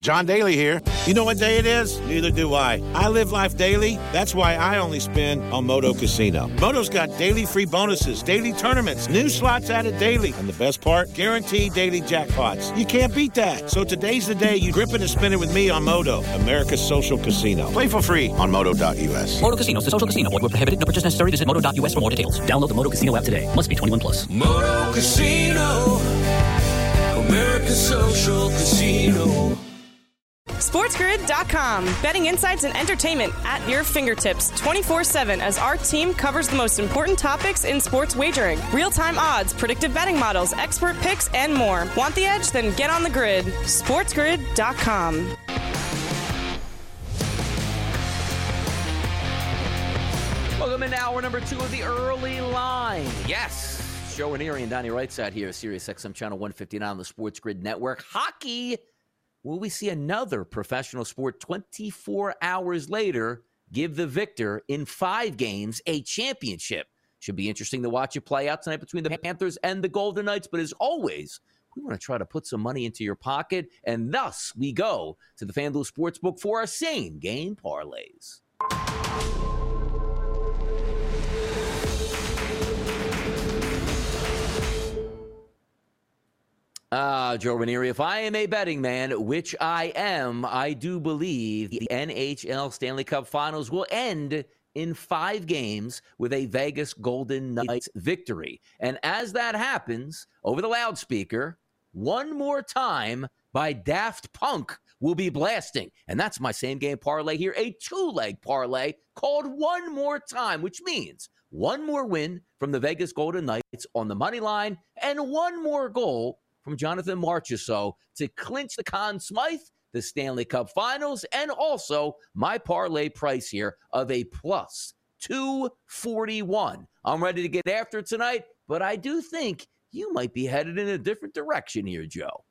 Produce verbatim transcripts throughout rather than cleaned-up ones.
John Daly here. You know what day it is? Neither do I. I live life daily. That's why I only spin on Moto Casino. Moto's got daily free bonuses, daily tournaments, new slots added daily. And the best part? Guaranteed daily jackpots. You can't beat that. So today's the day you grip it and spin it with me on Moto, America's social casino. Play for free on moto dot u s. Moto Casino, the social casino. Void where prohibited. No purchase necessary. Visit moto dot u s for more details. Download the Moto Casino app today. Must be twenty-one plus. Moto Casino, America's social casino. SportsGrid dot com. Betting insights and entertainment at your fingertips twenty-four seven as our team covers the most important topics in sports wagering. Real-time odds, predictive betting models, expert picks, and more. Want the edge? Then get on the grid. SportsGrid dot com. Welcome in hour number two of the early line. Yes, Joe Ranieri and Donnie Rightside here, Sirius X M Channel one fifty-nine on the Sports Grid Network. Hockey. Will we see another professional sport twenty-four hours later give the victor in five games a championship? Should be interesting to watch it play out tonight between the Panthers and the Golden Knights. But as always, we want to try to put some money into your pocket. And thus, we go to the FanDuel Sportsbook for our same game parlays. Ah, uh, Joe Ranieri, if I am a betting man, which I am, I do believe the N H L Stanley Cup Finals will end in five games with a Vegas Golden Knights victory. And as that happens, over the loudspeaker, One More Time by Daft Punk will be blasting. And that's my same game parlay here, a two-leg parlay called One More Time, which means one more win from the Vegas Golden Knights on the money line and one more goal from Jonathan Marchessault to clinch the Conn Smythe, the Stanley Cup Finals, and also my parlay price here of a plus two forty-one. I'm ready to get after it tonight, but I do think you might be headed in a different direction here, Joe.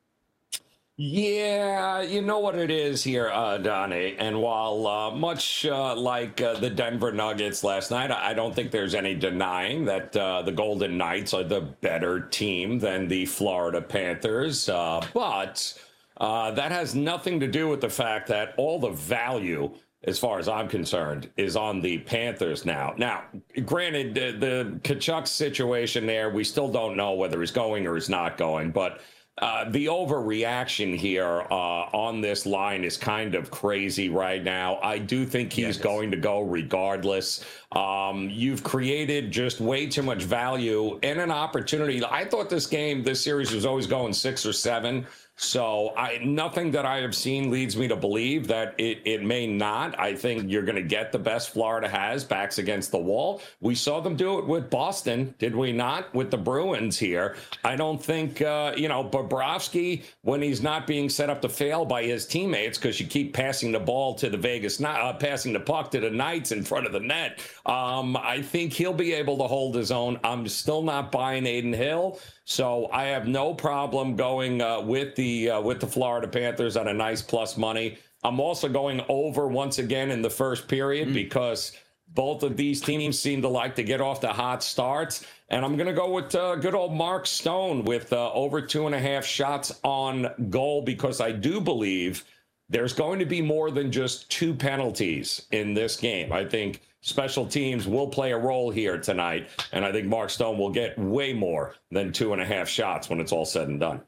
Yeah, you know what it is here, uh, Donnie. And while uh, much uh, like uh, the Denver Nuggets last night, I don't think there's any denying that uh, the Golden Knights are the better team than the Florida Panthers. Uh, but uh, that has nothing to do with the fact that all the value, as far as I'm concerned, is on the Panthers now. Now, granted, the, the Tkachuk situation there, we still don't know whether he's going or he's not going, but Uh, the overreaction here uh, on this line is kind of crazy right now. I do think he's yes. going to go regardless. Um, you've created just way too much value and an opportunity. I thought this game, this series was always going six or seven. So I, nothing that I have seen leads me to believe that it, it may not. I think you're going to get the best Florida has, backs against the wall. We saw them do it with Boston, did we not, with the Bruins here? I don't think, uh, you know, Bobrovsky, when he's not being set up to fail by his teammates because you keep passing the ball to the Vegas, uh, passing the puck to the Knights in front of the net, um, I think he'll be able to hold his own. I'm still not buying Adin Hill. So I have no problem going uh, with the uh, with the Florida Panthers on a nice plus money. I'm also going over once again in the first period mm. because both of these teams seem to like to get off the hot starts. And I'm going to go with uh, good old Mark Stone with uh, over two and a half shots on goal because I do believe there's going to be more than just two penalties in this game. I think special teams will play a role here tonight, and I think Mark Stone will get way more than two and a half shots when it's all said and done.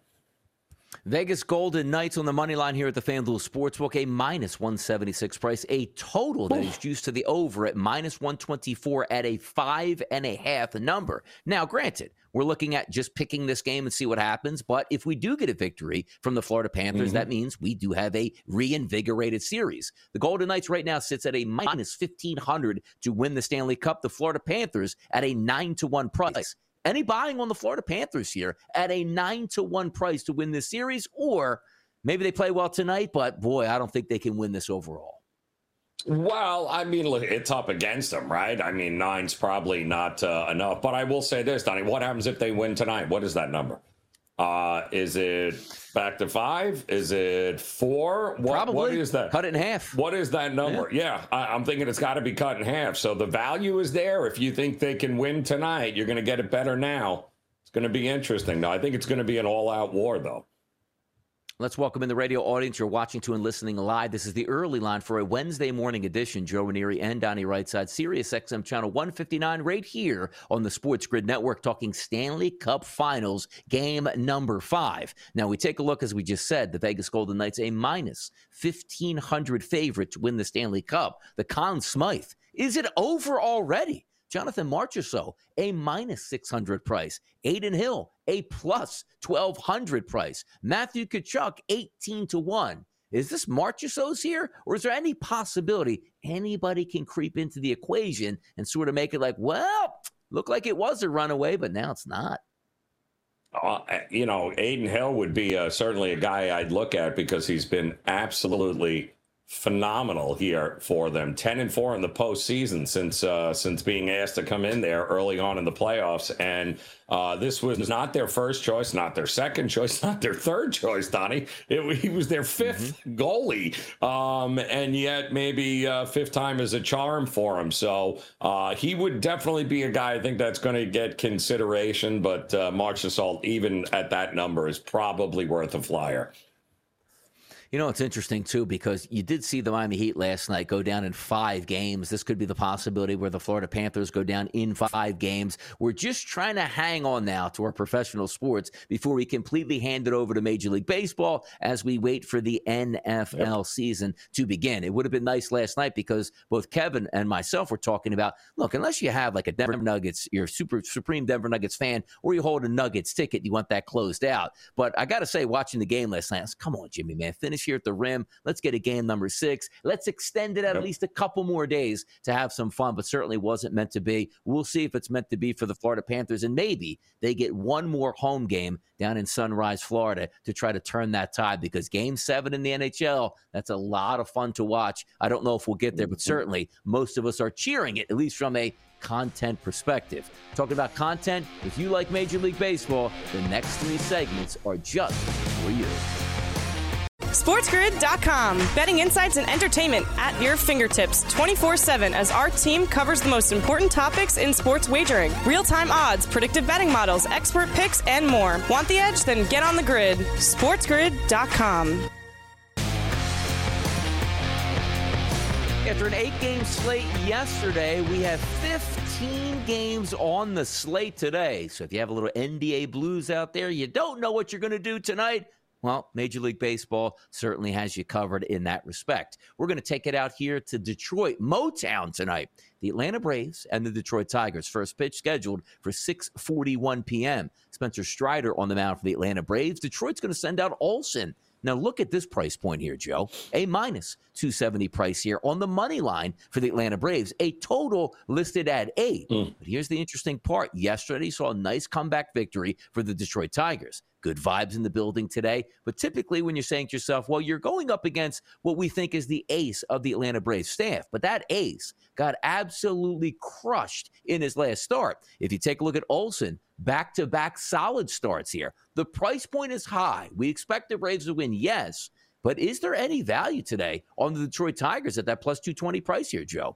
Vegas Golden Knights on the money line here at the FanDuel Sportsbook, a minus one seventy-six price, a total that is juiced to the over at minus one twenty-four at a five and a half number. Now, granted, we're looking at just picking this game and see what happens, but if we do get a victory from the Florida Panthers, mm-hmm. that means we do have a reinvigorated series. The Golden Knights right now sits at a minus fifteen hundred to win the Stanley Cup. The Florida Panthers at a nine to one price. Any buying on the Florida Panthers here at a nine to one price to win this series? Or maybe they play well tonight, but boy, I don't think they can win this overall. Well, I mean, look, it's up against them, right? I mean, nine's probably not uh, enough. But I will say this, Donnie, what happens if they win tonight? What is that number? Uh, is it back to five? Is it four? What, Probably. What is that? Cut it in half. What is that number? Yeah, yeah I, I'm thinking it's got to be cut in half. So the value is there. If you think they can win tonight, you're going to get it better now. It's going to be interesting. Now, I think it's going to be an all-out war, though. Let's welcome in the radio audience. You're watching to and listening live. This is the early line for a Wednesday morning edition. Joe Ranieri and Donnie Rightside, Sirius X M channel one fifty-nine, right here on the Sports Grid Network, talking Stanley Cup Finals, game number five. Now, we take a look, as we just said, the Vegas Golden Knights, a minus fifteen hundred favorite to win the Stanley Cup. The Conn Smythe, is it over already? Jonathan Marchessault, a minus six hundred price. Adin Hill, a plus twelve hundred price. Matthew Tkachuk, eighteen to one. Is this Marchessault's here, or is there any possibility anybody can creep into the equation and sort of make it like, well, look like it was a runaway, but now it's not? Uh, you know, Adin Hill would be uh, certainly a guy I'd look at because he's been absolutely phenomenal here for them. ten and four in the postseason since uh, since being asked to come in there early on in the playoffs. And uh, this was not their first choice, not their second choice, not their third choice, Donnie. It, he was their fifth mm-hmm. goalie. Um, and yet maybe uh, fifth time is a charm for him. So uh, he would definitely be a guy I think that's going to get consideration. But uh, Marchessault, even at that number, is probably worth a flyer. You know, it's interesting, too, because you did see the Miami Heat last night go down in five games. This could be the possibility where the Florida Panthers go down in five games. We're just trying to hang on now to our professional sports before we completely hand it over to Major League Baseball as we wait for the N F L yep. season to begin. It would have been nice last night because both Kevin and myself were talking about, look, unless you have like a Denver Nuggets, you're a super supreme Denver Nuggets fan, or you hold a Nuggets ticket, you want that closed out. But I got to say, watching the game last night, I was, come on, Jimmy, man, finish here at the rim. Let's get a game number six. Let's extend it out at least a couple more days to have some fun, but certainly wasn't meant to be. We'll see if it's meant to be for the Florida Panthers, and maybe they get one more home game down in Sunrise, Florida, to try to turn that tide, because game seven in the N H L, that's a lot of fun to watch. I don't know if we'll get there, but certainly most of us are cheering it, at least from a content perspective. Talking about content, if you like Major League Baseball, the next three segments are just for you. SportsGrid dot com. Betting insights and entertainment at your fingertips twenty-four seven as our team covers the most important topics in sports wagering. Real-time odds, predictive betting models, expert picks, and more. Want the edge? Then get on the grid. SportsGrid dot com. After an eight-game slate yesterday, we have fifteen games on the slate today. So if you have a little N B A blues out there, you don't know what you're going to do tonight, well, Major League Baseball certainly has you covered in that respect. We're going to take it out here to Detroit, Motown tonight. The Atlanta Braves and the Detroit Tigers. First pitch scheduled for six forty-one p.m. Spencer Strider on the mound for the Atlanta Braves. Detroit's going to send out Olsen. Now, look at this price point here, Joe. A minus two seventy price here on the money line for the Atlanta Braves. A total listed at eight. Mm. But here's the interesting part. Yesterday saw a nice comeback victory for the Detroit Tigers. Good vibes in the building today. But typically when you're saying to yourself, well, you're going up against what we think is the ace of the Atlanta Braves staff. But that ace got absolutely crushed in his last start. If you take a look at Olsen, back-to-back solid starts here. The price point is high. We expect the Braves to win, yes. But is there any value today on the Detroit Tigers at that plus two twenty price here, Joe?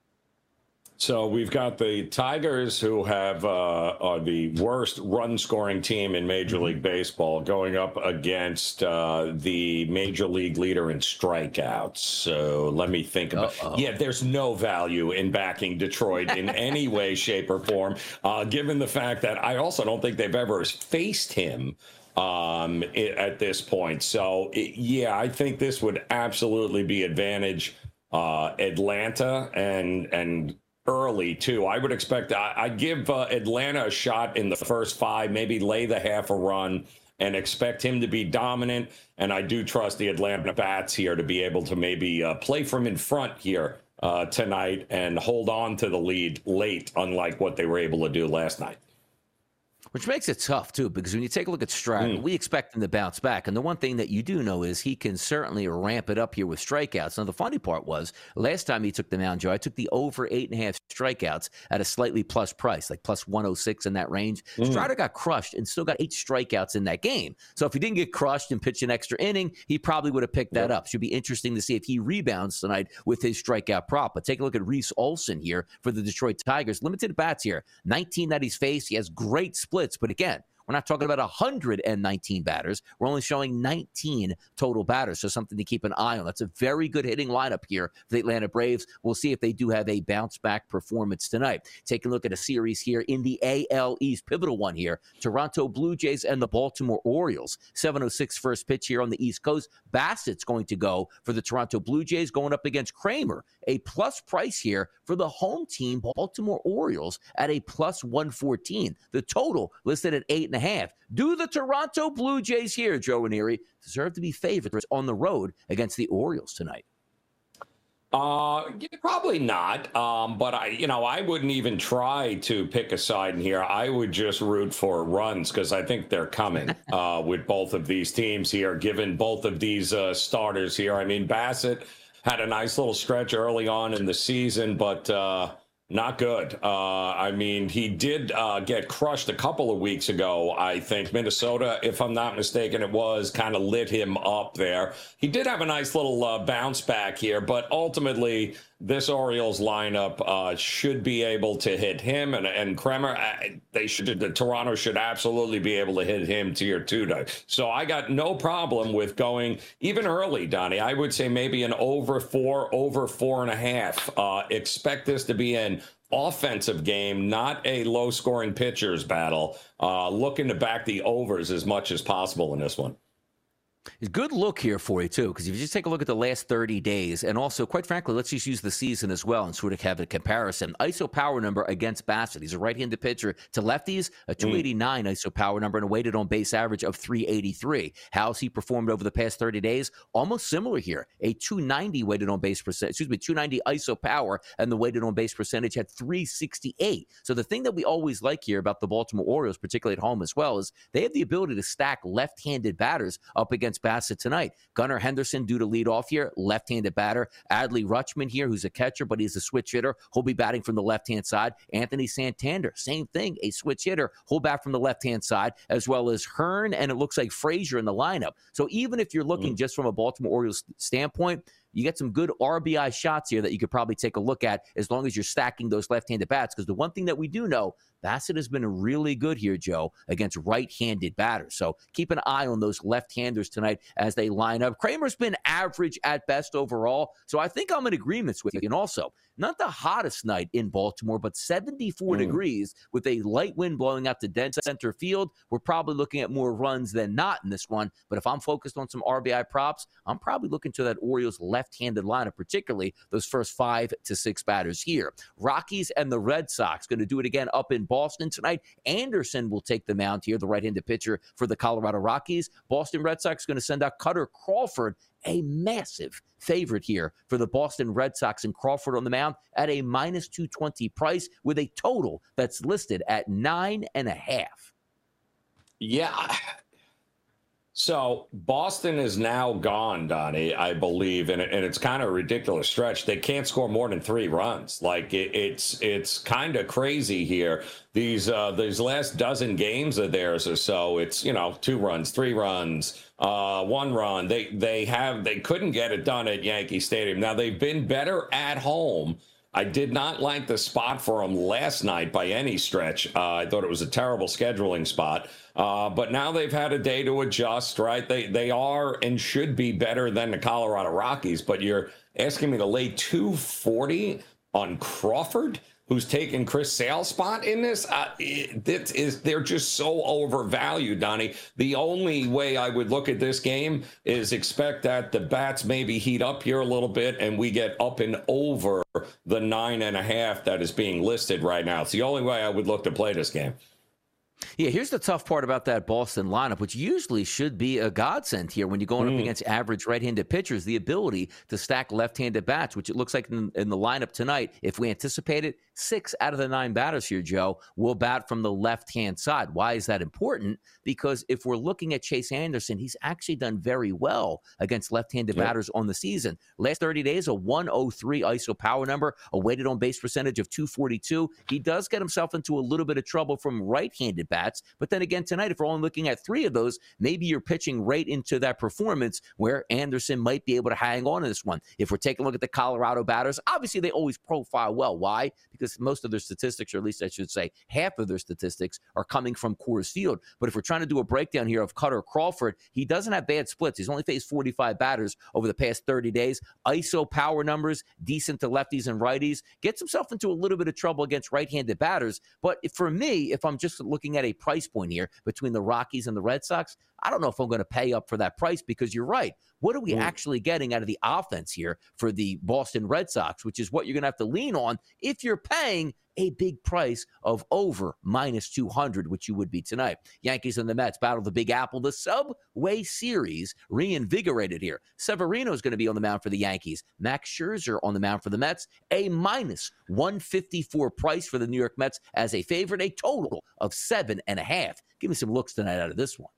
So we've got the Tigers, who have uh, are the worst run-scoring team in Major League Baseball, going up against uh, the Major League leader in strikeouts. So let me think about Uh-oh. Yeah, there's no value in backing Detroit in any way, shape, or form, uh, given the fact that I also don't think they've ever faced him um, at this point. So, it, yeah, I think this would absolutely be advantage uh, Atlanta and and early, too. I would expect I, I'd give uh, Atlanta a shot in the first five, maybe lay the half a run and expect him to be dominant. And I do trust the Atlanta bats here to be able to maybe uh, play from in front here uh, tonight and hold on to the lead late, unlike what they were able to do last night. Which makes it tough, too, because when you take a look at Strider, mm. we expect him to bounce back. And the one thing that you do know is he can certainly ramp it up here with strikeouts. Now, the funny part was, last time he took the mound, Joe, I took the over eight and a half strikeouts at a slightly plus price, like plus one oh six in that range. Mm. Strider got crushed and still got eight strikeouts in that game. So if he didn't get crushed and pitch an extra inning, he probably would have picked that yep. up. Should be interesting to see if he rebounds tonight with his strikeout prop. But take a look at Reese Olsen here for the Detroit Tigers. Limited bats here. nineteen that he's faced. He has great splits. But again, We're not talking about one hundred nineteen batters. We're only showing nineteen total batters, so something to keep an eye on. That's a very good hitting lineup here for the Atlanta Braves. We'll see if they do have a bounce-back performance tonight. Taking a look at a series here in the A L East, pivotal one here. Toronto Blue Jays and the Baltimore Orioles. seven oh six first pitch here on the East Coast. Bassett's going to go for the Toronto Blue Jays, going up against Kramer. A plus price here for the home team, Baltimore Orioles, at a plus one fourteen. The total listed at eight and a half. Do the Toronto Blue Jays here, Joe Ranieri, deserve to be favorites on the road against the Orioles tonight? Uh, probably not. Um, but I, you know, I wouldn't even try to pick a side in here. I would just root for runs because I think they're coming uh, with both of these teams here, given both of these uh, starters here. I mean, Bassett had a nice little stretch early on in the season, but uh, not good. Uh, I mean, he did uh, get crushed a couple of weeks ago, I think. Minnesota, if I'm not mistaken, it was, kind of lit him up there. He did have a nice little uh, bounce back here, but ultimately this Orioles lineup uh, should be able to hit him and and Kremer. Uh, they should. The Toronto should absolutely be able to hit him tier two. To, so I got no problem with going even early, Donnie. I would say maybe an over four, over four and a half. Uh, expect this to be an offensive game, not a low-scoring pitchers battle. Uh, looking to back the overs as much as possible in this one. Good look here for you, too, because if you just take a look at the last thirty days, and also, quite frankly, let's just use the season as well and sort of have a comparison. I S O power number against Bassett. He's a right-handed pitcher to lefties, a two eighty-nine mm. I S O power number, and a weighted on base average of three eighty-three. How's he performed over the past thirty days? Almost similar here. A two ninety weighted on base percent, excuse me, two ninety I S O power, and the weighted on base percentage at three sixty-eight. So the thing that we always like here about the Baltimore Orioles, particularly at home as well, is they have the ability to stack left-handed batters up against Bassett tonight. Gunnar Henderson due to lead off here, left-handed batter. Adley Rutschman here, who's a catcher, but he's a switch hitter. He'll be batting from the left-hand side. Anthony Santander, same thing, a switch hitter. He'll bat from the left-hand side, as well as Hearn, and it looks like Frazier in the lineup. So even if you're looking mm. just from a Baltimore Orioles standpoint, you get some good R B I shots here that you could probably take a look at as long as you're stacking those left-handed bats. Because the one thing that we do know, Bassett has been really good here, Joe, against right-handed batters. So keep an eye on those left-handers tonight as they line up. Kramer's been average at best overall, so I think I'm in agreement with you. And also, not the hottest night in Baltimore, but seventy-four mm. degrees with a light wind blowing out to dead center field. We're probably looking at more runs than not in this one. But if I'm focused on some R B I props, I'm probably looking to that Orioles left-handed lineup, particularly those first five to six batters here. Rockies and the Red Sox going to do it again up in Boston tonight. Anderson will take the mound here, the right-handed pitcher for the Colorado Rockies. Boston Red Sox going to send out Cutter Crawford, a massive favorite here for the Boston Red Sox, and Crawford on the mound at a minus two twenty price with a total that's listed at nine and a half. Yeah. So Boston is now gone, Donnie, I believe, and, and it's kind of a ridiculous stretch. They can't score more than three runs. Like it, it's it's kind of crazy here. These uh, these last dozen games of theirs or so, it's, you know, two runs, three runs, uh, one run. They they have they couldn't get it done at Yankee Stadium. Now they've been better at home. I did not like the spot for them last night by any stretch. Uh, I thought it was a terrible scheduling spot. Uh, but now they've had a day to adjust, right? They they are and should be better than the Colorado Rockies. But you're asking me to lay two forty on Crawford, who's taking Chris Sale's spot in this? Uh, it, it is, they're just so overvalued, Donnie. The only way I would look at this game is expect that the bats maybe heat up here a little bit and we get up and over the nine and a half that is being listed right now. It's the only way I would look to play this game. Yeah, here's the tough part about that Boston lineup, which usually should be a godsend here when you're going mm. up against average right-handed pitchers, the ability to stack left-handed bats, which it looks like in, in the lineup tonight, if we anticipate it, six out of the nine batters here, Joe, will bat from the left-hand side. Why is that important? Because if we're looking at Chase Anderson, he's actually done very well against left-handed yep. batters on the season. Last thirty days, a one oh three I S O power number, a weighted on base percentage of two forty-two. He does get himself into a little bit of trouble from right-handed at-bats. But then again, tonight, if we're only looking at three of those, maybe you're pitching right into that performance where Anderson might be able to hang on to this one. If we're taking a look at the Colorado batters, obviously they always profile well. Why? Because most of their statistics, or at least I should say half of their statistics, are coming from Coors Field. But if we're trying to do a breakdown here of Cutter Crawford, he doesn't have bad splits. He's only faced forty-five batters over the past thirty days. I S O power numbers, decent to lefties and righties. Gets himself into a little bit of trouble against right-handed batters. But for me, if I'm just looking at a price point here between the Rockies and the Red Sox, I don't know if I'm going to pay up for that price, because you're right. What are we mm. actually getting out of the offense here for the Boston Red Sox, which is what you're going to have to lean on if you're paying a big price of over minus two hundred, which you would be tonight. Yankees and the Mets battle the Big Apple. The Subway Series reinvigorated here. Severino is going to be on the mound for the Yankees. Max Scherzer on the mound for the Mets. A minus one fifty-four price for the New York Mets as a favorite. A total of seven and a half. Give me some looks tonight out of this one.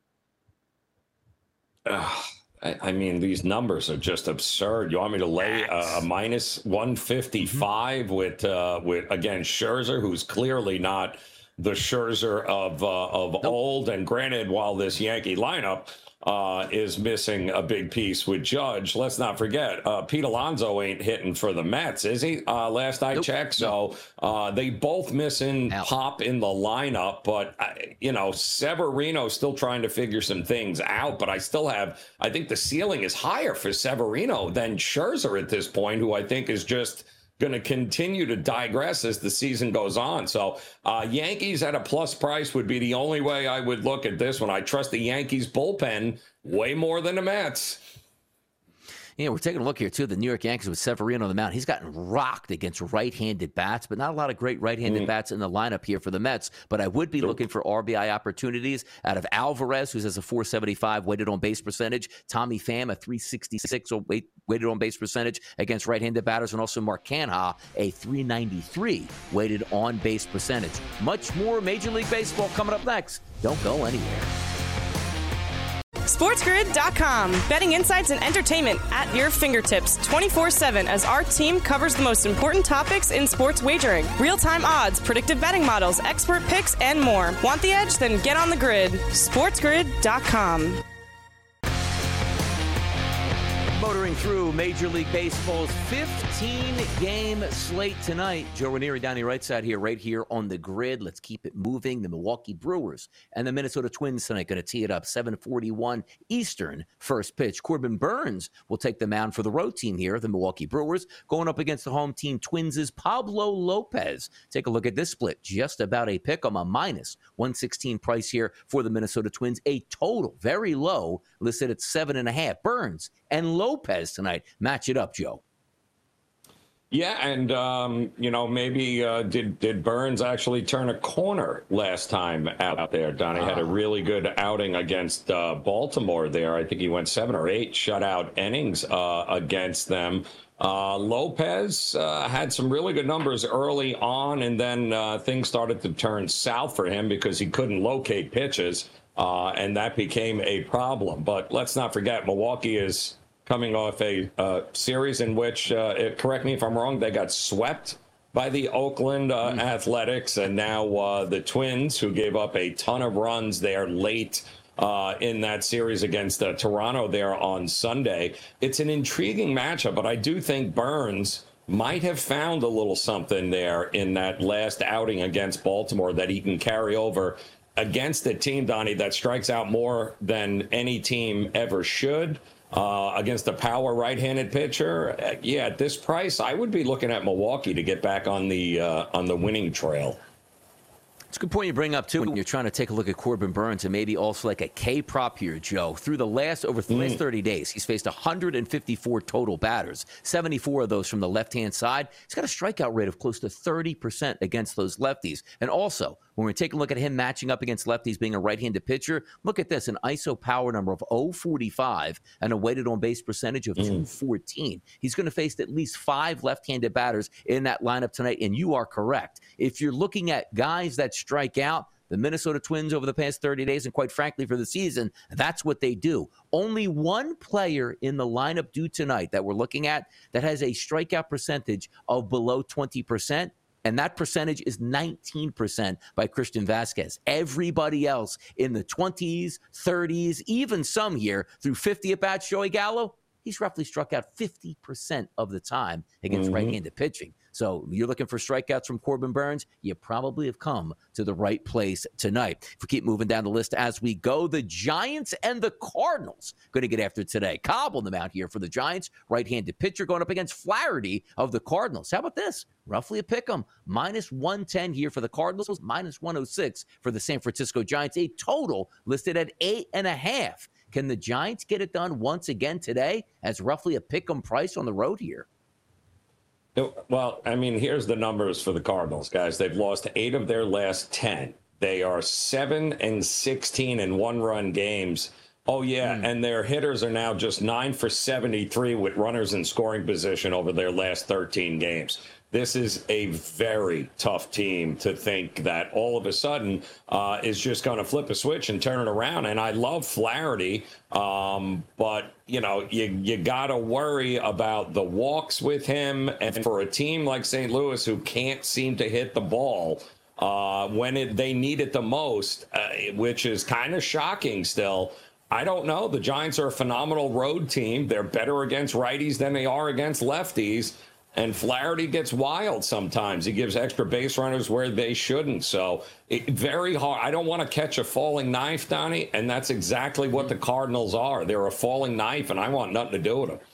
Uh, I, I mean, these numbers are just absurd. You want me to lay a, a minus one fifty-five mm-hmm. with, uh, with again, Scherzer, who's clearly not the Scherzer of uh, of nope. old. And granted, while this Yankee lineup uh, is missing a big piece with Judge, let's not forget, uh, Pete Alonso ain't hitting for the Mets, is he? Uh, last I nope. checked. So uh, they both missing Ow. pop in the lineup. But, uh, you know, Severino still trying to figure some things out. But I still have, I think the ceiling is higher for Severino than Scherzer at this point, who I think is just going to continue to digress as the season goes on. So uh, Yankees at a plus price would be the only way I would look at this one. I trust the Yankees bullpen way more than the Mets. Yeah, we're taking a look here, too. The New York Yankees with Severino on the mound. He's gotten rocked against right-handed bats, but not a lot of great right-handed mm. bats in the lineup here for the Mets. But I would be nope. looking for R B I opportunities out of Alvarez, who has a four seventy-five weighted on base percentage. Tommy Pham, a three sixty-six weighted on base percentage against right-handed batters. And also Mark Canha, a three ninety-three weighted on base percentage. Much more Major League Baseball coming up next. Don't go anywhere. SportsGrid dot com. Betting insights and entertainment at your fingertips twenty-four seven as our team covers the most important topics in sports wagering. Real-time odds, predictive betting models, expert picks, and more. Want the edge? Then get on the grid. SportsGrid dot com. Motoring through Major League Baseball's fifteen-game slate tonight. Joe Ranieri down the right side here, right here on the grid. Let's keep it moving. The Milwaukee Brewers and the Minnesota Twins tonight going to tee it up. seven forty-one Eastern first pitch. Corbin Burns will take the mound for the road team here, the Milwaukee Brewers, going up against the home team Twins' Pablo Lopez. Take a look at this split. Just about a pick 'em, a minus one sixteen price here for the Minnesota Twins. A total, very low, listed at seven and a half. Burns and Lopez tonight. Match it up, Joe. Yeah, and, um, you know, maybe uh, did did Burns actually turn a corner last time out there? Donnie uh, had a really good outing against uh, Baltimore there. I think he went seven or eight shutout innings uh, against them. Uh, Lopez uh, had some really good numbers early on, and then uh, things started to turn south for him because he couldn't locate pitches, uh, and that became a problem. But let's not forget, Milwaukee is coming off a uh, series in which, uh, it, correct me if I'm wrong, they got swept by the Oakland uh, mm. Athletics, and now uh, the Twins, who gave up a ton of runs there late uh, in that series against uh, Toronto there on Sunday. It's an intriguing matchup, but I do think Burns might have found a little something there in that last outing against Baltimore that he can carry over against a team, Donnie, that strikes out more than any team ever should. Uh, against a power right-handed pitcher, uh, yeah, at this price, I would be looking at Milwaukee to get back on the uh, on the winning trail. It's a good point you bring up, too, when you're trying to take a look at Corbin Burns and maybe also like a K-prop here, Joe. Through the last, over the last thirty days, he's faced one hundred fifty-four total batters, seventy-four of those from the left-hand side. He's got a strikeout rate of close to thirty percent against those lefties. And also, when we take a look at him matching up against lefties being a right-handed pitcher, look at this, an I S O power number of oh forty-five and a weighted on-base percentage of mm. two fourteen. He's going to face at least five left-handed batters in that lineup tonight, and you are correct. If you're looking at guys that strike out, the Minnesota Twins over the past thirty days, and quite frankly for the season, that's what they do. Only one player in the lineup due tonight that we're looking at that has a strikeout percentage of below twenty percent, And that percentage is nineteen percent by Christian Vasquez. Everybody else in the twenties, thirties, even some here through fifty at-bats, Joey Gallo, he's roughly struck out fifty percent of the time against mm-hmm. right-handed pitching. So you're looking for strikeouts from Corbin Burnes, you probably have come to the right place tonight. If we keep moving down the list as we go, the Giants and the Cardinals going to get after today. Cobb on the mound here for the Giants, right-handed pitcher going up against Flaherty of the Cardinals. How about this? Roughly a pick 'em. minus one ten here for the Cardinals, minus one oh six for the San Francisco Giants. A total listed at eight and a half. Can the Giants get it done once again today as roughly a pick 'em price on the road here? Well, I mean, here's the numbers for the Cardinals, guys. They've lost eight of their last ten. They are seven and sixteen in one-run games. Oh, yeah, mm. and their hitters are now just nine for seventy-three with runners in scoring position over their last thirteen games. This is a very tough team to think that all of a sudden uh, is just going to flip a switch and turn it around. And I love Flaherty, um, but, you know, you, you got to worry about the walks with him. And for a team like Saint Louis who can't seem to hit the ball uh, when it, they need it the most, uh, which is kind of shocking still, I don't know. The Giants are a phenomenal road team. They're better against righties than they are against lefties. And Flaherty gets wild sometimes. He gives extra base runners where they shouldn't. So it, very hard. I don't want to catch a falling knife, Donnie, and that's exactly what the Cardinals are. They're a falling knife, and I want nothing to do with them.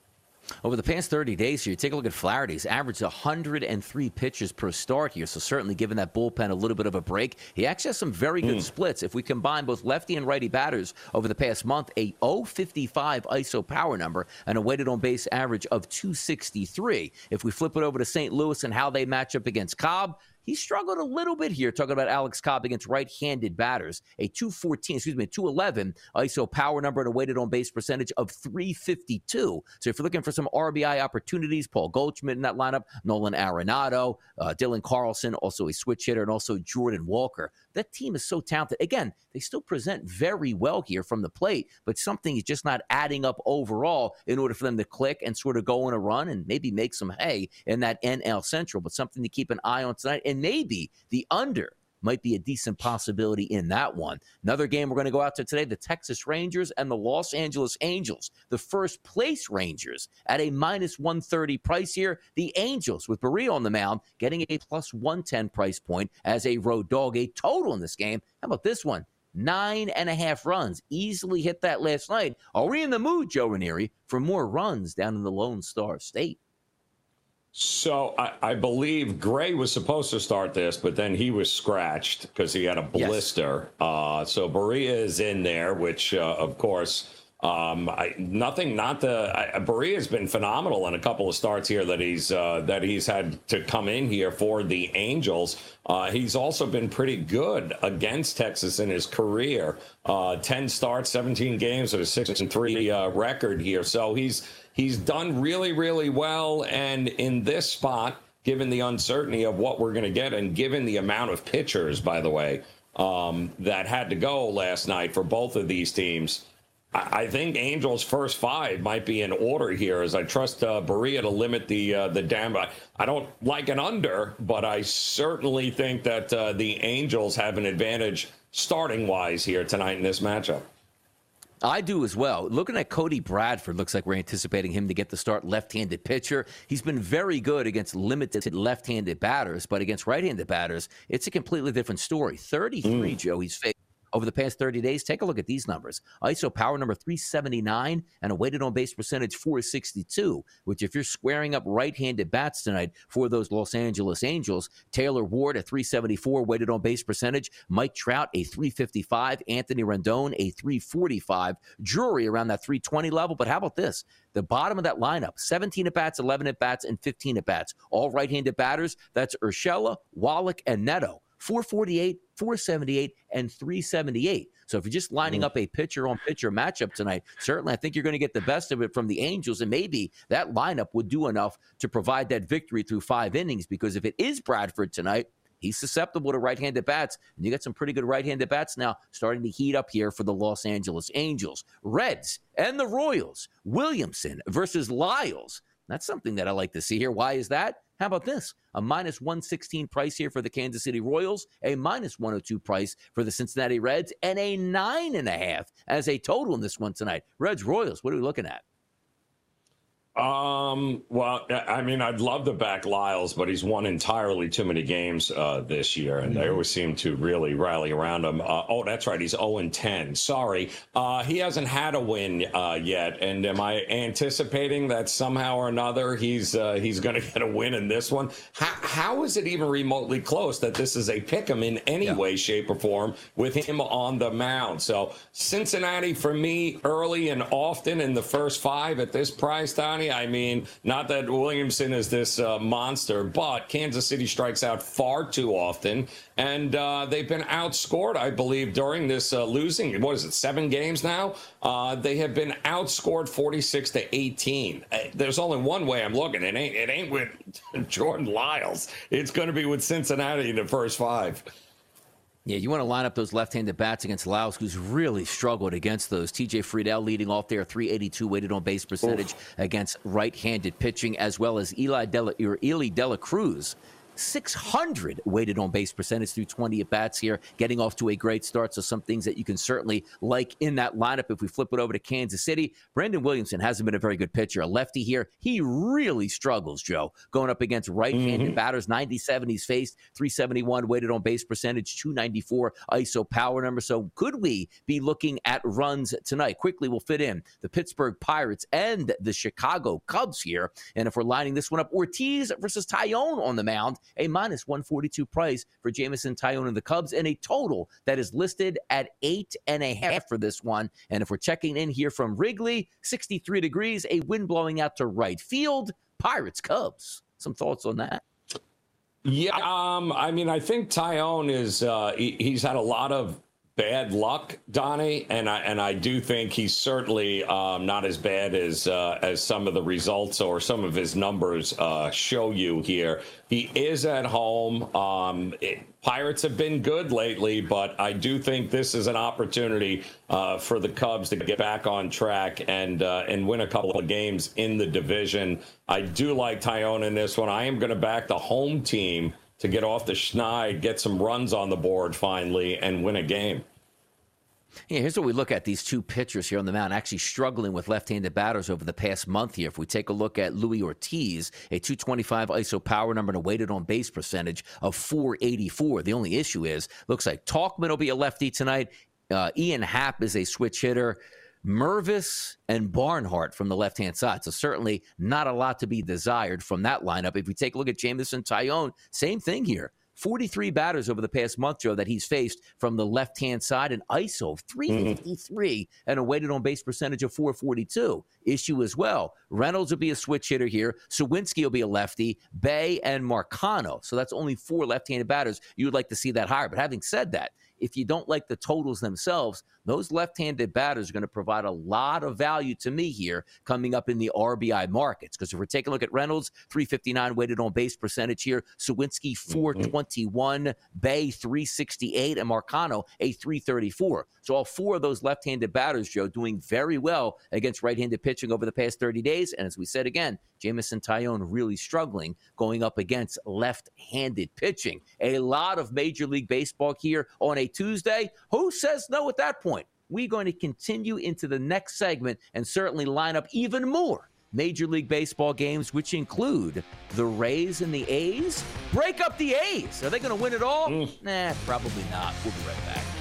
Over the past thirty days here, take a look at Flaherty. He's averaged one hundred three pitches per start here, so certainly giving that bullpen a little bit of a break. He actually has some very good mm. splits. If we combine both lefty and righty batters over the past month, a oh fifty-five I S O power number and a weighted on base average of two sixty-three. If we flip it over to Saint Louis and how they match up against Cobb, he struggled a little bit here, talking about Alex Cobb against right-handed batters. A two fourteen, excuse me, two eleven I S O power number and a weighted on-base percentage of three fifty-two. So if you're looking for some R B I opportunities, Paul Goldschmidt in that lineup, Nolan Arenado, uh, Dylan Carlson, also a switch hitter, and also Jordan Walker. That team is so talented. Again, they still present very well here from the plate, but something is just not adding up overall in order for them to click and sort of go on a run and maybe make some hay in that N L Central, but something to keep an eye on tonight. And maybe the under might be a decent possibility in that one. Another game we're going to go out to today, the Texas Rangers and the Los Angeles Angels. The first place Rangers at a minus one thirty price here. The Angels with Barria on the mound getting a plus one ten price point as a road dog. A total in this game. How about this one? Nine and a half runs. Easily hit that last night. Are we in the mood, Joe Ranieri, for more runs down in the Lone Star State? So I, I believe Gray was supposed to start this, but then he was scratched because he had a blister. Yes. Uh, so Barria is in there, which, uh, of course, um, I, nothing not the I, Barria has been phenomenal in a couple of starts here that he's uh, that he's had to come in here for the Angels. Uh, he's also been pretty good against Texas in his career. Uh, ten starts, seventeen games with a six and three uh, record here. So he's He's done really, really well, and in this spot, given the uncertainty of what we're going to get and given the amount of pitchers, by the way, um, that had to go last night for both of these teams, I, I think Angels' first five might be in order here, as I trust uh, Barria to limit the uh, the dam. I, I don't like an under, but I certainly think that uh, the Angels have an advantage starting-wise here tonight in this matchup. I do as well. Looking at Cody Bradford, looks like we're anticipating him to get the start, left-handed pitcher. He's been very good against limited left-handed batters, but against right-handed batters, it's a completely different story. thirty-three, mm. Joe, he's faced over the past thirty days. Take a look at these numbers. I S O power number three seventy-nine and a weighted on base percentage four sixty-two, which if you're squaring up right-handed bats tonight for those Los Angeles Angels, Taylor Ward at three seventy-four weighted on base percentage, Mike Trout a three fifty-five, Anthony Rendon a three forty-five, Drury around that three twenty level. But how about this? The bottom of that lineup, seventeen at-bats, eleven at-bats, and fifteen at-bats. All right-handed batters. That's Urshela, Wallach, and Neto. four forty-eight, four seventy-eight, and three seventy-eight. So if you're just lining up a pitcher-on-pitcher matchup tonight, certainly I think you're going to get the best of it from the Angels, and maybe that lineup would do enough to provide that victory through five innings, because if it is Bradford tonight, he's susceptible to right-handed bats, and you got some pretty good right-handed bats now starting to heat up here for the Los Angeles Angels. Reds and the Royals, Williamson versus Lyles. That's something that I like to see here. Why is that? How about this? A minus one sixteen price here for the Kansas City Royals, a minus one oh two price for the Cincinnati Reds, and a nine and a half as a total in this one tonight. Reds, Royals, what are we looking at? Um, well, I mean, I'd love to back Lyles, but he's won entirely too many games uh, this year, and they always seem to really rally around him. Uh, oh, that's right. He's oh and ten. Sorry. Uh, he hasn't had a win uh, yet, and am I anticipating that somehow or another he's uh, he's going to get a win in this one? How, how is it even remotely close that this is a pick 'em in any yeah. way, shape, or form with him on the mound? So Cincinnati, for me, early and often in the first five at this price, Donnie. I mean, not that Williamson is this uh, monster, but Kansas City strikes out far too often, and uh, they've been outscored, I believe, during this uh, losing, what is it, seven games now? Uh, they have been outscored forty-six to eighteen. Uh, there's only one way I'm looking. It ain't, it ain't with Jordan Lyles. It's going to be with Cincinnati in the first five. Yeah, you want to line up those left-handed bats against Lyles, who's really struggled against those. T J Friedel leading off there, three eighty-two weighted on base percentage Oof. against right-handed pitching, as well as Eli Dela, or Eli Dela Cruz. six hundred weighted on base percentage through twenty at-bats here, getting off to a great start. So some things that you can certainly like in that lineup. If we flip it over to Kansas City, Brandon Williamson hasn't been a very good pitcher. A lefty here, he really struggles, Joe, going up against right-handed mm-hmm. batters. ninety-seven he's faced, three seventy-one weighted on base percentage, two ninety-four I S O power number. So could we be looking at runs tonight? Quickly, we'll fit in the Pittsburgh Pirates and the Chicago Cubs here. And if we're lining this one up, Ortiz versus Taillon on the mound, a minus one forty-two price for Jameson Taillon and the Cubs, and a total that is listed at eight and a half for this one. And if we're checking in here from Wrigley, sixty-three degrees, a wind blowing out to right field. Pirates, Cubs. Some thoughts on that? Yeah, um, I mean, I think Taillon is uh, he, he's had a lot of bad luck, Donnie, and I and I do think he's certainly um, not as bad as uh, as some of the results or some of his numbers uh, show you here. He is at home. Um, it, Pirates have been good lately, but I do think this is an opportunity uh, for the Cubs to get back on track and uh, and win a couple of games in the division. I do like Taillon in this one. I am going to back the home team to get off the schneid, get some runs on the board finally, and win a game. Yeah, here's what we look at. These two pitchers here on the mound actually struggling with left-handed batters over the past month here. If we take a look at Louis Ortiz, a two twenty-five I S O power number and a weighted on base percentage of four eighty-four. The only issue is, looks like Talkman will be a lefty tonight. Uh, Ian Happ is a switch hitter. Mervis and Barnhart from the left-hand side. So certainly not a lot to be desired from that lineup. If we take a look at Jameson Taillon, same thing here. forty-three batters over the past month, Joe, that he's faced from the left-hand side, an I S O of three fifty-three mm-hmm. and a weighted on base percentage of four forty-two. Issue as well. Reynolds will be a switch hitter here. Sawinski will be a lefty. Bay and Marcano. So that's only four left-handed batters. You would like to see that higher. But having said that, if you don't like the totals themselves, those left-handed batters are going to provide a lot of value to me here coming up in the R B I markets. Because if we're taking a look at Reynolds, three fifty-nine weighted on base percentage here. Sawinski, four twenty-one. Mm-hmm. Bay, three sixty-eight. And Marcano, a three thirty-four. So all four of those left-handed batters, Joe, doing very well against right-handed pitching over the past thirty days. And as we said again, Jameson Taillon really struggling going up against left-handed pitching. A lot of Major League Baseball here on a Tuesday. Who says no at that point? We're going to continue into the next segment and certainly line up even more Major League Baseball games, which include the Rays and the A's. Break up the A's. Are they going to win it all? Mm. Nah, probably not. We'll be right back.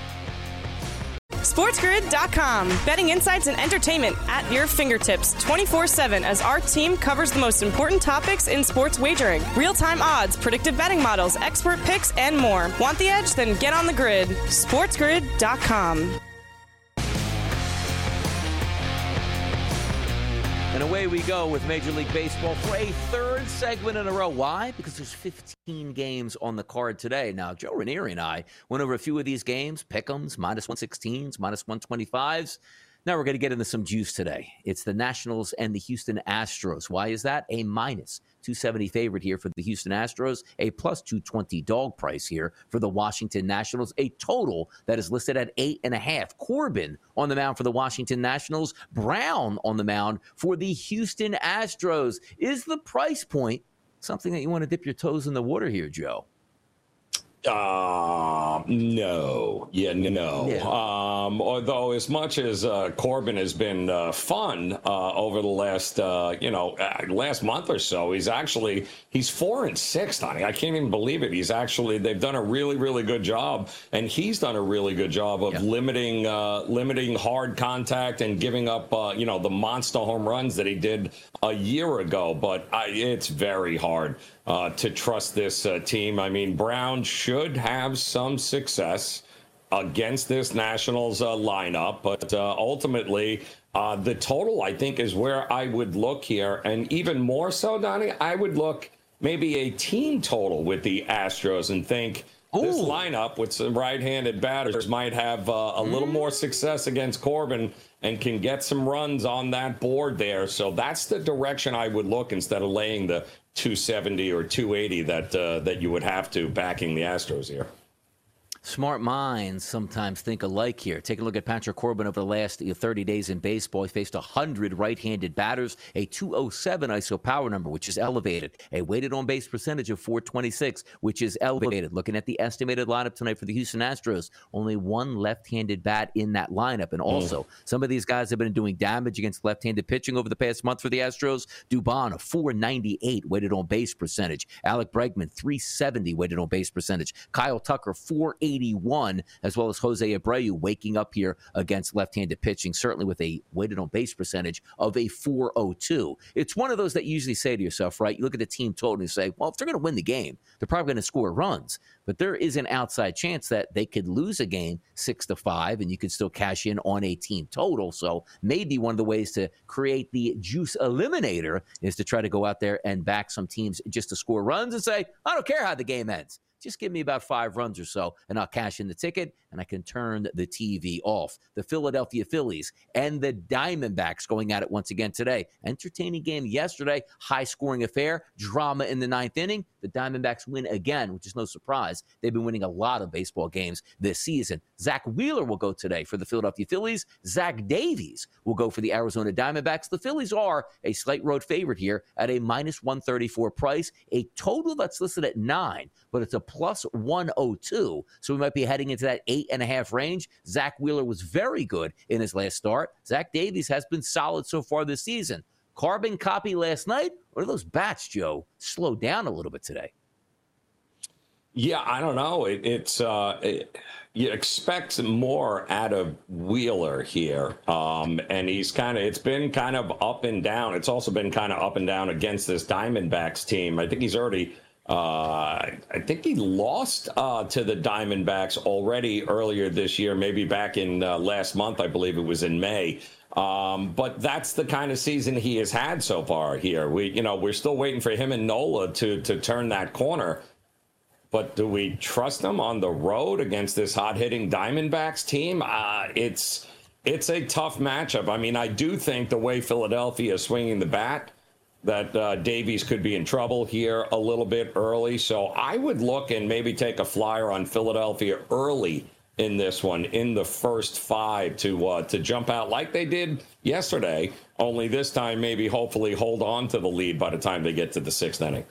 SportsGrid dot com. Betting insights and entertainment at your fingertips twenty-four seven as our team covers the most important topics in sports wagering. Real-time odds, predictive betting models, expert picks, and more. Want the edge? Then get on the grid. SportsGrid dot com. And away we go with Major League Baseball for a third segment in a row. Why? Because there's fifteen games on the card today. Now, Joe Ranieri and I went over a few of these games, pick'ems, minus one sixteens, minus one twenty-fives. Now we're going to get into some juice today. It's the Nationals and the Houston Astros. Why is that? A minus two seventy favorite here for the Houston Astros, a plus two twenty dog price here for the Washington Nationals, a total that is listed at eight and a half. Corbin on the mound for the Washington Nationals, Brown on the mound for the Houston Astros. Is the price point something that you want to dip your toes in the water here, Joe? Uh, no. Yeah, no. Yeah. Um, although as much as uh, Corbin has been uh, fun uh, over the last, uh, you know, uh, last month or so, he's actually, he's four and six, Donnie. I can't even believe it. He's actually, they've done a really, really good job. And he's done a really good job of yeah. limiting, uh, limiting hard contact and giving up, uh, you know, the monster home runs that he did a year ago. But I, it's very hard uh, to trust this uh, team. I mean, Brown should have some success against this Nationals uh, lineup, but uh, ultimately uh, the total, I think, is where I would look here. And even more so, Donnie, I would look maybe a team total with the Astros and think Ooh. This lineup with some right-handed batters might have uh, a little mm. more success against Corbin and can get some runs on that board there. So that's the direction I would look instead of laying the two seventy or two eighty that uh, that you would have to backing the Astros here. Smart minds sometimes think alike here. Take a look at Patrick Corbin over the last thirty days in baseball. He faced one hundred right-handed batters, a two oh seven I S O power number, which is elevated, a weighted on-base percentage of four twenty-six, which is elevated. Looking at the estimated lineup tonight for the Houston Astros, only one left-handed bat in that lineup. And also, mm. some of these guys have been doing damage against left-handed pitching over the past month for the Astros. Dubon, a four ninety-eight weighted on-base percentage. Alec Bregman, three seventy weighted on-base percentage. Kyle Tucker, four eighty-one, as well as Jose Abreu waking up here against left-handed pitching, certainly with a weighted on base percentage of a four oh two. It's one of those that you usually say to yourself, right? You look at the team total and you say, well, if they're going to win the game, they're probably going to score runs. But there is an outside chance that they could lose a game six to five, and you could still cash in on a team total. So maybe one of the ways to create the juice eliminator is to try to go out there and back some teams just to score runs and say, I don't care how the game ends. Just give me about five runs or so, and I'll cash in the ticket, and I can turn the T V off. The Philadelphia Phillies and the Diamondbacks going at it once again today. Entertaining game yesterday, high-scoring affair, drama in the ninth inning. The Diamondbacks win again, which is no surprise. They've been winning a lot of baseball games this season. Zach Wheeler will go today for the Philadelphia Phillies. Zach Davies will go for the Arizona Diamondbacks. The Phillies are a slight road favorite here at a minus one thirty-four price, a total that's listed at nine, but it's a plus one oh two. So we might be heading into that eight and a half range. Zach Wheeler was very good in his last start. Zach Davies has been solid so far this season. Carbon copy last night, or those bats, Joe, slow down a little bit today? Yeah, I don't know. It, it's uh, it, you expect more out of Wheeler here, um, and he's kind of. It's been kind of up and down. It's also been kind of up and down against this Diamondbacks team. I think he's already. Uh, I think he lost uh, to the Diamondbacks already earlier this year, maybe back in uh, last month. I believe it was in May. Um, but that's the kind of season he has had so far here. We, you know, we're still waiting for him and Nola to to turn that corner. But do we trust him on the road against this hot-hitting Diamondbacks team? Uh, it's it's a tough matchup. I mean, I do think the way Philadelphia is swinging the bat, that uh, Davies could be in trouble here a little bit early. So I would look and maybe take a flyer on Philadelphia early in this one, in the first five, to uh, to jump out like they did yesterday, only this time maybe hopefully hold on to the lead by the time they get to the sixth inning.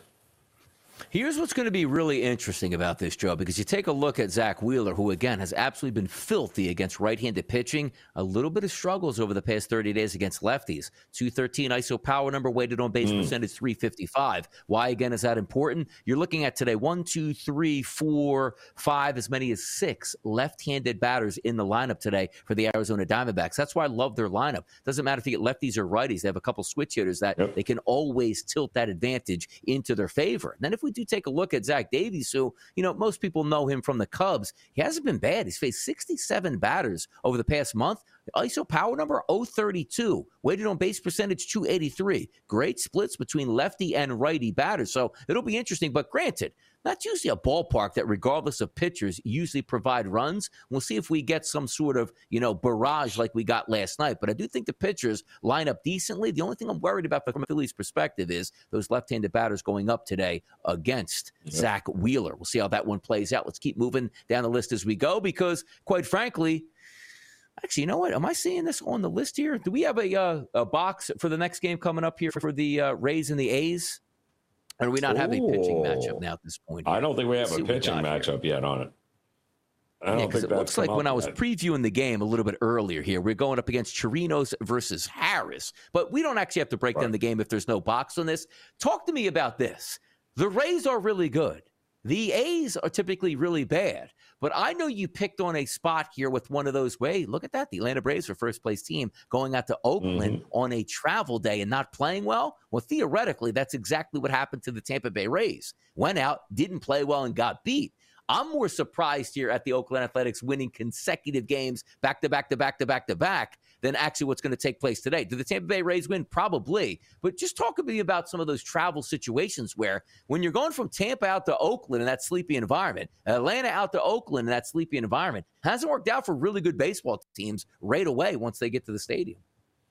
Here's what's going to be really interesting about this, Joe, because you take a look at Zach Wheeler, who, again, has absolutely been filthy against right-handed pitching. A little bit of struggles over the past thirty days against lefties. two thirteen I S O power number, weighted on base mm. percentage, three fifty-five. Why, again, is that important? You're looking at today one, two, three, four, five, as many as six left-handed batters in the lineup today for the Arizona Diamondbacks. That's why I love their lineup. Doesn't matter if you get lefties or righties. They have a couple switch hitters that yep. they can always tilt that advantage into their favor. And then if we do take a look at Zach Davies, who, you know, most people know him from the Cubs. He hasn't been bad. He's faced sixty-seven batters over the past month. I S O power number, oh thirty-two. Weighted on base percentage, two eighty-three. Great splits between lefty and righty batters. So it'll be interesting. But granted, that's usually a ballpark that, regardless of pitchers, usually provide runs. We'll see if we get some sort of, you know, barrage like we got last night. But I do think the pitchers line up decently. The only thing I'm worried about from a Phillies perspective is those left-handed batters going up today against yep. Zach Wheeler. We'll see how that one plays out. Let's keep moving down the list as we go, because, quite frankly, actually, you know what? Am I seeing this on the list here? Do we have a uh, a box for the next game coming up here for the uh, Rays and the A's? Or do we not have a pitching matchup Ooh. now at this point? I Here? don't think we have Let's a see what we pitching got here. matchup yet on it. I don't Yeah, think because it that's looks like come when up I was yet. previewing the game a little bit earlier here, we're going up against Chirinos versus Harris. But we don't actually have to break Right. down the game if there's no box on this. Talk to me about this. The Rays are really good. The A's are typically really bad. But I know you picked on a spot here with one of those. Way, look at that. The Atlanta Braves are first place team going out to Oakland Mm-hmm. on a travel day and not playing well. Well, theoretically, that's exactly what happened to the Tampa Bay Rays. Went out, didn't play well, and got beat. I'm more surprised here at the Oakland Athletics winning consecutive games back to back to back to back to back than actually what's going to take place today. Do the Tampa Bay Rays win? Probably. But just talk to me about some of those travel situations where when you're going from Tampa out to Oakland in that sleepy environment, Atlanta out to Oakland in that sleepy environment, hasn't worked out for really good baseball teams right away once they get to the stadium.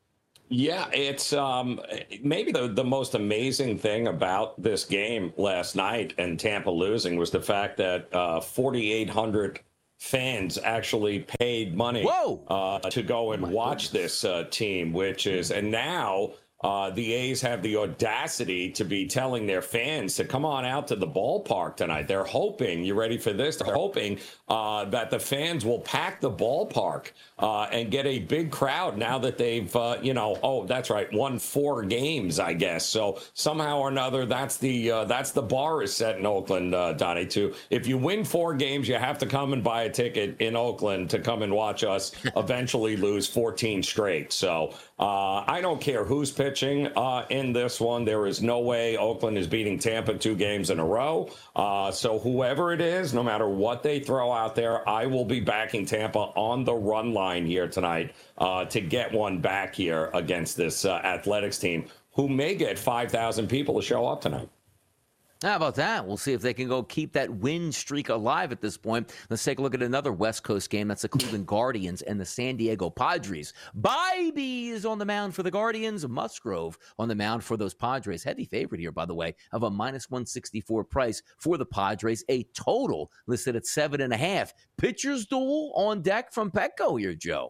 Yeah, it's um, maybe the, the most amazing thing about this game last night and Tampa losing was the fact that uh, forty-eight hundred fans actually paid money Whoa. uh, to go and Oh my watch goodness. this uh, team, which is, and now uh, the A's have the audacity to be telling their fans to come on out to the ballpark tonight. They're hoping, you ready for this? They're hoping uh, that the fans will pack the ballpark uh, and get a big crowd now that they've, uh, you know, oh, that's right, won four games, I guess. So somehow or another, that's the uh, that's the bar is set in Oakland, uh, Donnie, too. If you win four games, you have to come and buy a ticket in Oakland to come and watch us eventually lose fourteen straight. So uh, I don't care who's pitching uh, in this one. There is no way Oakland is beating Tampa two games in a row. Uh, so whoever it is, no matter what they throw out there, I will be backing Tampa on the run line here tonight uh, to get one back here against this uh, Athletics team, who may get five thousand people to show up tonight. How about that? We'll see if they can go keep that win streak alive at this point. Let's take a look at another West Coast game. That's the Cleveland Guardians and the San Diego Padres. Bybee is on the mound for the Guardians. Musgrove on the mound for those Padres. Heavy favorite here, by the way, of a minus one sixty-four price for the Padres. A total listed at seven and a half. Pitchers duel on deck from Petco here, Joe.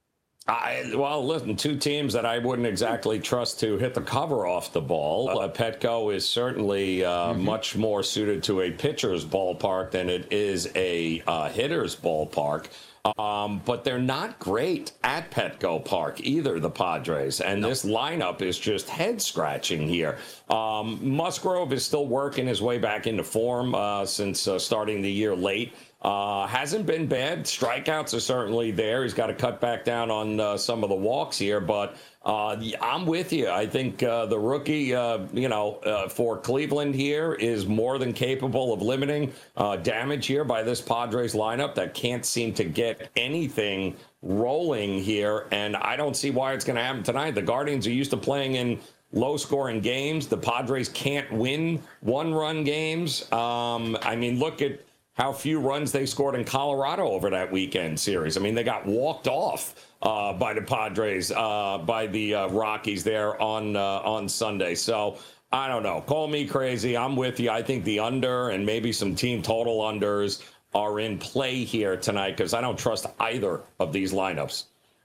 I, well, listen, two teams that I wouldn't exactly trust to hit the cover off the ball. Uh, Petco is certainly uh, mm-hmm. much more suited to a pitcher's ballpark than it is a uh, hitter's ballpark. Um, but they're not great at Petco Park either, the Padres. And nope. This lineup is just head-scratching here. Um, Musgrove is still working his way back into form uh, since uh, starting the year late. Uh, hasn't been bad. Strikeouts are certainly there. He's got to cut back down on uh, some of the walks here, but uh, I'm with you. I think uh, the rookie, uh, you know, uh, for Cleveland here is more than capable of limiting uh, damage here by this Padres lineup that can't seem to get anything rolling here, and I don't see why it's going to happen tonight. The Guardians are used to playing in low-scoring games. The Padres can't win one-run games. Um, I mean, look at how few runs they scored in Colorado over that weekend series. I mean, they got walked off uh, by the Padres, uh, by the uh, Rockies there on uh, on Sunday. So I don't know. Call me crazy. I'm with you. I think the under and maybe some team total unders are in play here tonight because I don't trust either of these lineups.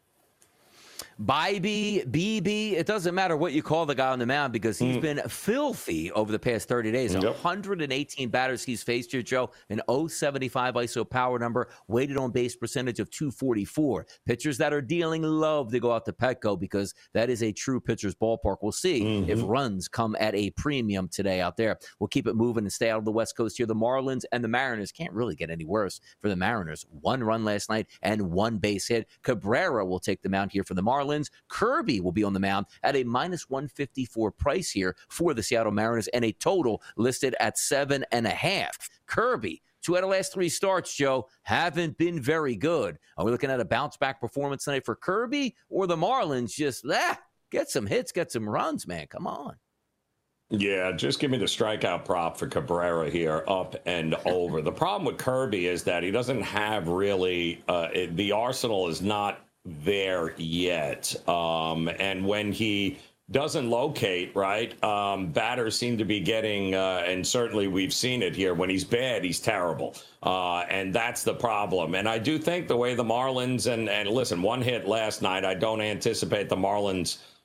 Bybee, B B, it doesn't matter what you call the guy on the mound because he's mm. been filthy over the past thirty days. Yep. one hundred eighteen batters he's faced here, Joe. An oh seventy-five I S O power number, weighted on base percentage of two forty-four. Pitchers that are dealing love to go out to Petco because that is a true pitcher's ballpark. We'll see mm-hmm. if runs come at a premium today out there. We'll keep it moving and stay out of the West Coast here. The Marlins and the Mariners can't really get any worse for the Mariners. One run last night and one base hit. Cabrera will take the mound here for the Marlins. Kirby will be on the mound at a minus one fifty-four price here for the Seattle Mariners and a total listed at seven and a half. Kirby, two out of the last three starts, Joe, haven't been very good. Are we looking at a bounce back performance tonight for Kirby or the Marlins? Just ah, get some hits, get some runs, man. Come on. Yeah, just give me the strikeout prop for Cabrera here, up and over. The problem with Kirby is that he doesn't have really uh, it, the arsenal is not there yet. Um, and when he doesn't locate, right, um, batters seem to be getting, uh, and certainly we've seen it here, when he's bad, he's terrible. Uh, and that's the problem. And I do think the way the Marlins, and, and listen, one hit last night, I don't anticipate the Marlins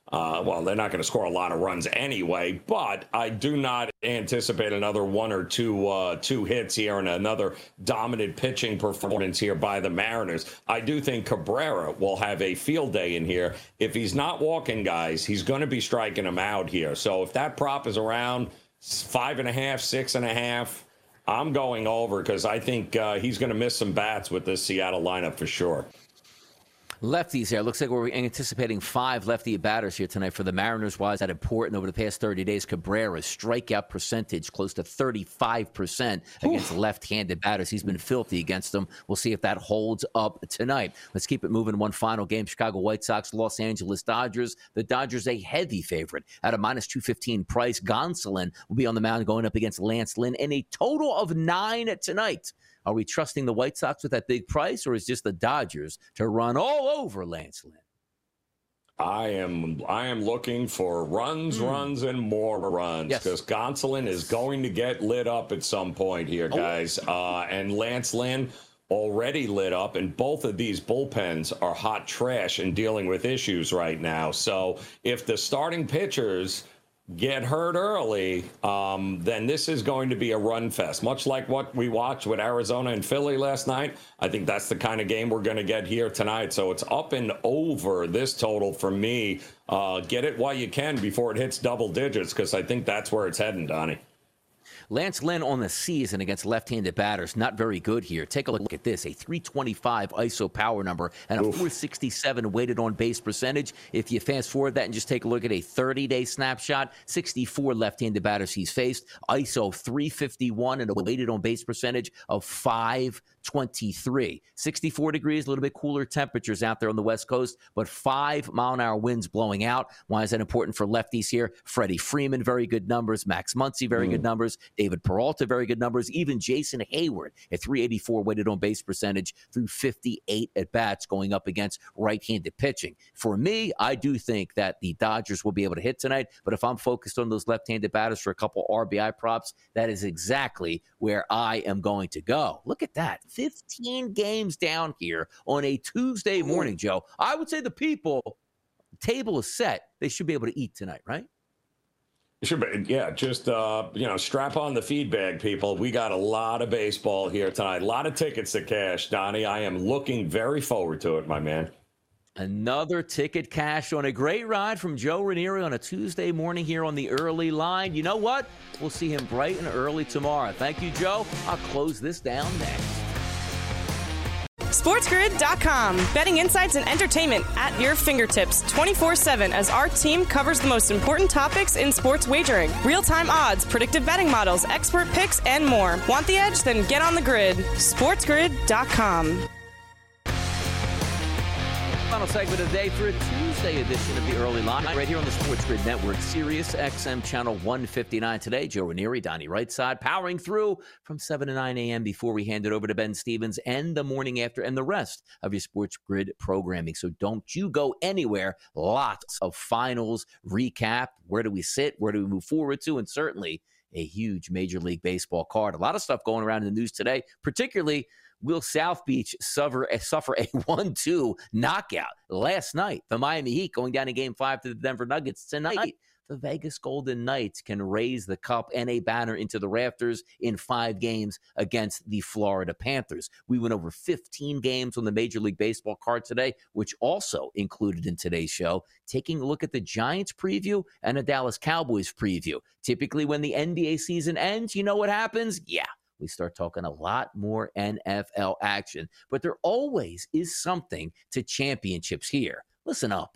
Uh, well, they're not going to score a lot of runs anyway, but I do not anticipate another one or two uh, two hits here and another dominant pitching performance here by the Mariners. I do think Cabrera will have a field day in here. If he's not walking guys, he's going to be striking them out here. So if that prop is around five and a half, six and a half, I'm going over because I think uh, he's going to miss some bats with this Seattle lineup for sure. Lefties here. Looks like we're anticipating five lefty batters here tonight for the Mariners. Why is that important? Over the past thirty days, Cabrera's strikeout percentage close to thirty-five percent against Oof. left-handed batters. He's been filthy against them. We'll see if that holds up tonight. Let's keep it moving. One final game, Chicago White Sox, Los Angeles Dodgers. The Dodgers a heavy favorite at a minus two fifteen price. Gonsolin will be on the mound going up against Lance Lynn in a total of nine tonight. Are we trusting the White Sox with that big price, or is just the Dodgers to run all over Lance Lynn? I am I am looking for runs, mm. runs, and more runs because yes. Gonsolin is going to get lit up at some point here, guys. Oh. Uh, and Lance Lynn already lit up, and both of these bullpens are hot trash and dealing with issues right now. So if the starting pitchers get hurt early, um, then this is going to be a run fest, much like what we watched with Arizona and Philly last night. I think that's the kind of game we're going to get here tonight. So it's up and over this total for me. Uh, get it while you can before it hits double digits, because I think that's where it's heading, Donnie. Lance Lynn on the season against left-handed batters, not very good here. Take a look at this, a three twenty-five I S O power number and a Oof. four sixty-seven weighted on base percentage. If you fast forward that and just take a look at a thirty-day snapshot, sixty-four left-handed batters he's faced, I S O three fifty-one and a weighted on base percentage of five twenty-three. sixty-four degrees, a little bit cooler temperatures out there on the West Coast, but five mile an hour winds blowing out. Why is that important for lefties here? Freddie Freeman, very good numbers. Max Muncy, very mm. good numbers. David Peralta, very good numbers. Even Jason Hayward at three eighty-four weighted on base percentage through fifty-eight at bats going up against right-handed pitching. For me, I do think that the Dodgers will be able to hit tonight, but if I'm focused on those left-handed batters for a couple R B I props, that is exactly where I am going to go. Look at that. fifteen games down here on a Tuesday morning, Joe. I would say the people, the table is set. They should be able to eat tonight, right? Should be, yeah, just, uh, you know, strap on the feed bag, people. We got a lot of baseball here tonight. A lot of tickets to cash, Donnie. I am looking very forward to it, my man. Another ticket cashed on a great ride from Joe Ranieri on a Tuesday morning here on the early line. You know what? We'll see him bright and early tomorrow. Thank you, Joe. I'll close this down next. SportsGrid dot com. Betting insights and entertainment at your fingertips twenty-four seven as our team covers the most important topics in sports wagering. Real-time odds, predictive betting models, expert picks, and more. Want the edge? Then get on the grid. SportsGrid dot com. Final segment of the day for a Tuesday edition of the Early Line, right here on the Sports Grid Network, Sirius X M Channel one fifty-nine. Today, Joe Ranieri, Donnie Rightside, powering through from seven to nine a.m. before we hand it over to Ben Stevens and the morning after and the rest of your Sports Grid programming. So don't you go anywhere. Lots of finals, recap, where do we sit, where do we move forward to, and certainly a huge Major League Baseball card. A lot of stuff going around in the news today, particularly will South Beach suffer, suffer a one two knockout last night? The Miami Heat going down in Game five to the Denver Nuggets tonight. The Vegas Golden Knights can raise the cup and a banner into the rafters in five games against the Florida Panthers. We went over fifteen games on the Major League Baseball card today, which also included in today's show, taking a look at the Giants preview and a Dallas Cowboys preview. Typically when the N B A season ends, you know what happens? Yeah. We start talking a lot more N F L action. But there always is something to championships here. Listen up.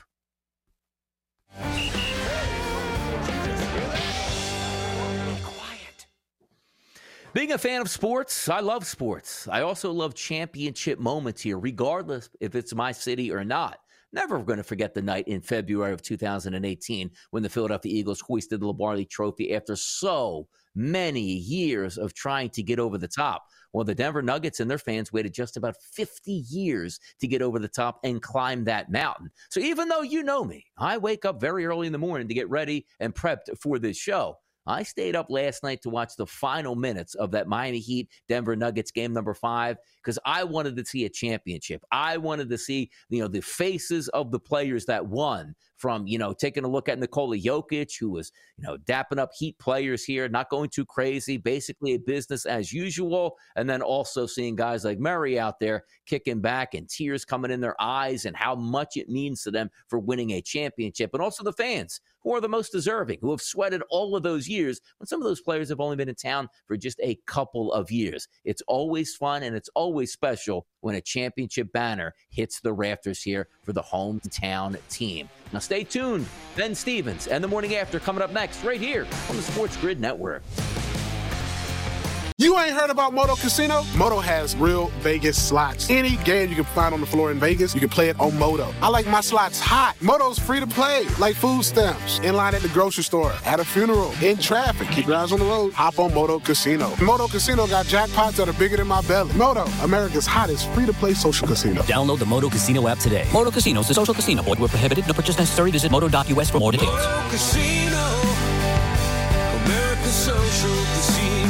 Being a fan of sports, I love sports. I also love championship moments here, regardless if it's my city or not. Never going to forget the night in February of two thousand eighteen when the Philadelphia Eagles hoisted the Lombardi Trophy after so many years of trying to get over the top. Well, the Denver Nuggets and their fans waited just about fifty years to get over the top and climb that mountain. So even though you know me, I wake up very early in the morning to get ready and prepped for this show. I stayed up last night to watch the final minutes of that Miami Heat Denver Nuggets game number five because I wanted to see a championship. I wanted to see, you know, the faces of the players that won, from, you know, taking a look at Nikola Jokic, who was, you know, dapping up Heat players here, not going too crazy, basically a business as usual. And then also seeing guys like Murray out there kicking back and tears coming in their eyes and how much it means to them for winning a championship. And also the fans, who are the most deserving, who have sweated all of those years when some of those players have only been in town for just a couple of years. It's always fun and it's always special when a championship banner hits the rafters here for the hometown team. Now stay tuned. Ben Stevens and The Morning After coming up next right here on the Sports Grid Network. You ain't heard about Moto Casino? Moto has real Vegas slots. Any game you can find on the floor in Vegas, you can play it on Moto. I like my slots hot. Moto's free to play, like food stamps. In line at the grocery store, at a funeral, in traffic. Keep your eyes on the road. Hop on Moto Casino. Moto Casino got jackpots that are bigger than my belly. Moto, America's hottest free-to-play social casino. Download the Moto Casino app today. Moto Casino is a social casino. Void where prohibited. No purchase necessary. Visit moto dot U S for more details. Moto Casino, America's social casino.